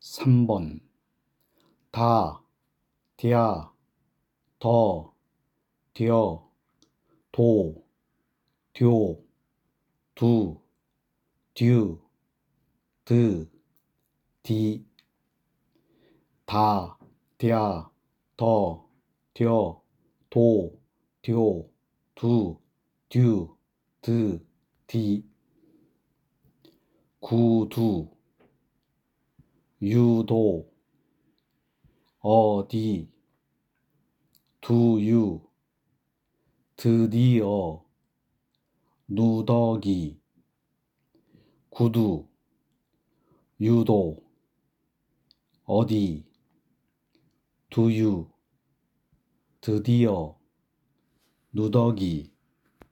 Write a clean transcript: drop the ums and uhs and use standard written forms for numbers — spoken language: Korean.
3번 다, 디아, 더, 디어, 도, 듀, 두, 듀, 드, 디, 다, 디아, 더, 디어, 도, 듀, 두, 듀, 드, 디, 구두, 유도, 어디, 두유, 드디어, 누더기, 구두, 유도, 어디, 두유, 드디어, 누더기.